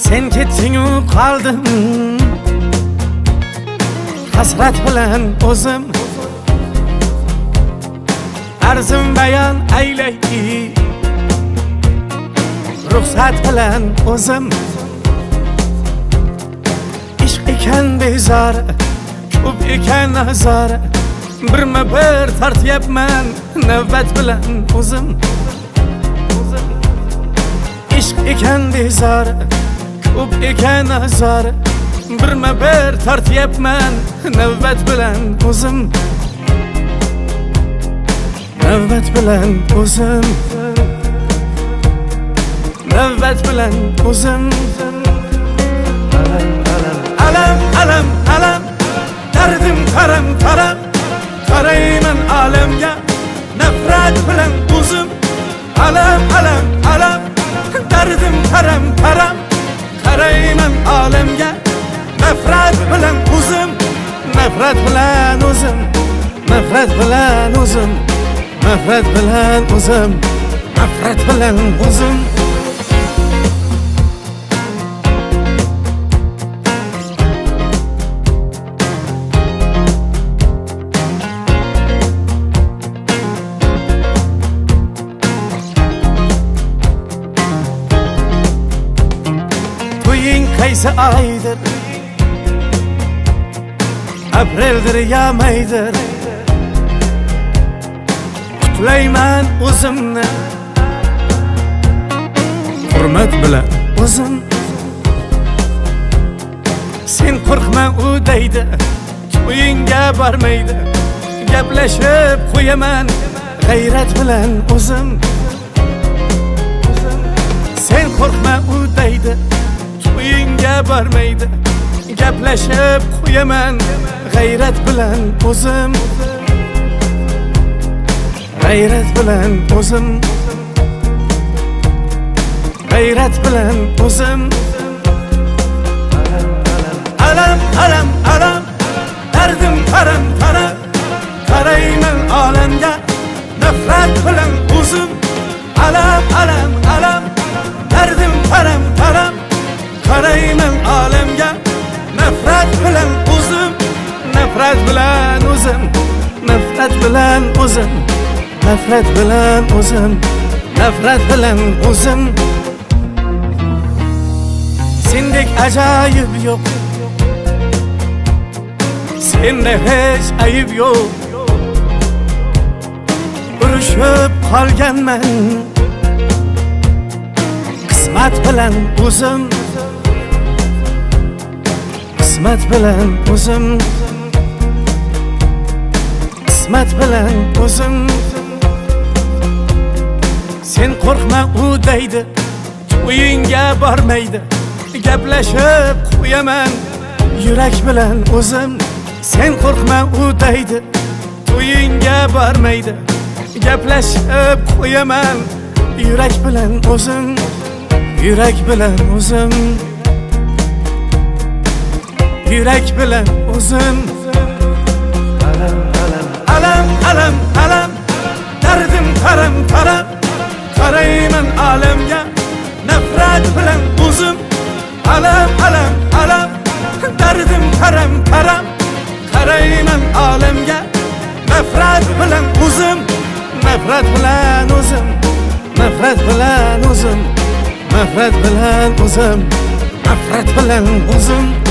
Sen ketding-u qoldim hasrat bilan o'zim. Arzim bayon aylay ruxsat bilan o'zim. Ishq ekan bezori, ko'p ekan azori, birma-bir tortyapman navbat bilan o'zim. Ishq ekan bezori, ko'p ekan azori, birma-bir tortyapman navbat bilan o'zim. Navbat bilan o'zim, navbat bilan o'zim. Alam, alam, alam, dardim taram, taram, qarayman alamga nafrat bilan o'zim. Alam, alam, alam, dardim taram, taram, qarayman alamga nafrat bilan o'zim. Nafrat bilan o'zim, nafrat bilan o'zim, nafrat bilan o'zim, nafrat bilan o'zim. To'ying qaysi oydir? Apreldir ya maydir? Qutlayman o'zimni hurmat bilan o'zim. Sen qo'rqma u deydi, to'yingga bormaydi, gaplashib qo'yaman g'ayrat bilan o'zim. Sen qo'rqma u deydi, to'yingga bormaydi, gaplashib qo'yaman g'ayrat bilan o'zim. G'ayrat bilan o'zim, g'ayrat bilan o'zim. Alam, alam, alam, dardim taram, taram, qarayman olamga nafrat bilan o'zim. Alam, alam, alam, dardim taram, taram, qarayman olamga nafrat bilan o'zim. Nafrat bilan o'zim, nafrat bilan o'zim, nafrat bilan o'zim, nafrat bilan o'zim. Sendek ajoyib yo'q, senda hech ayib yo'q. Urushib qolganman qismat bilan o'zim, qismat bilan o'zim, qismat bilan o'zim. Sen qo'rqma u deydi, to'yingga bormaydi, gaplashib qo'yaman yurak bilan o'zim. Sen qo'rqma u deydi, to'yingga bormaydi, gaplashib qo'yaman yurak bilan o'zim. Yurak bilan o'zim, yurak bilan o'zim. Alam, alam, alam, dardim taram, taram, qarayman alamga nafrat bilan o'zim. Alam, alam, alam, dardim taram, taram, qarayman alamga nafrat bilan o'zim. Nafrat bilan o'zim, nafrat bilan o'zim, nafrat bilan o'zim, nafrat bilan o'zim.